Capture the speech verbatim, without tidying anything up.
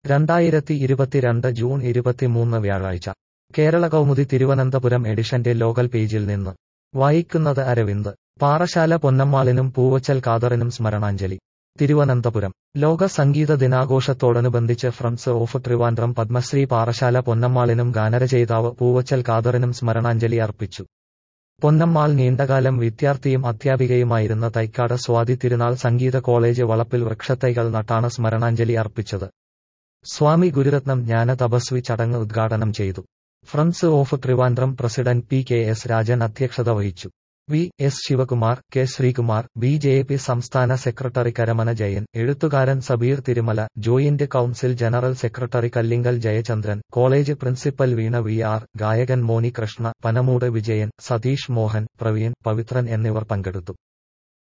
രണ്ടായിരത്തി ഇരുപത്തിരണ്ട് ജൂൺ ഇരുപത്തിമൂന്ന് വ്യാഴാഴ്ച കേരള കൗമുദി തിരുവനന്തപുരം എഡിഷന്റെ ലോകൽ പേജിൽ നിന്ന് വായിക്കുന്നത് അരവിന്ദ്. പാറശാല പൊന്നമ്മാളിനും പൂവച്ചൽ ഖാദറിനും സ്മരണാഞ്ജലി. തിരുവനന്തപുരം ലോക സംഗീത ദിനാഘോഷത്തോടനുബന്ധിച്ച് ഫ്രണ്ട്സ് ഓഫ് ട്രിവാൻഡ്രം പത്മശ്രീ പാറശാല പൊന്നമ്മാളിനും ഗാനരചയിതാവ് പൂവച്ചൽ ഖാദറിനും സ്മരണാഞ്ജലി അർപ്പിച്ചു. പൊന്നമ്മാൾ നീണ്ടകാലം വിദ്യാർത്ഥിയും അധ്യാപികയുമായിരുന്ന തൈക്കാട് സ്വാതി തിരുനാൾ സംഗീത കോളേജ് വളപ്പിൽ വൃക്ഷത്തൈകൾ നട്ടാണ് സ്മരണാഞ്ജലി അർപ്പിച്ചത്. സ്വാമി ഗുരുരത്നം ജ്ഞാന തപസ്വി ചടങ്ങ് ഉദ്ഘാടനം ചെയ്തു. Friends of Trivandrum president P K S Rajan അധ്യക്ഷത വഹിച്ചു. V S Sivakumar, K Sreekumar, B J P സംസ്ഥാന സെക്രട്ടറി കരമന ജയൻ, എഴുത്തുകാരൻ Sabeer Thirumala, joint council general secretary Kallinkal Jayachandran, college principal Veena V R, ഗായകൻ മോനി കൃഷ്ണ, പനമൂട് വിജയൻ, സതീഷ് മോഹൻ, പ്രവീൺ, പവിത്രൻ എന്നിവർ പങ്കെടുത്തു.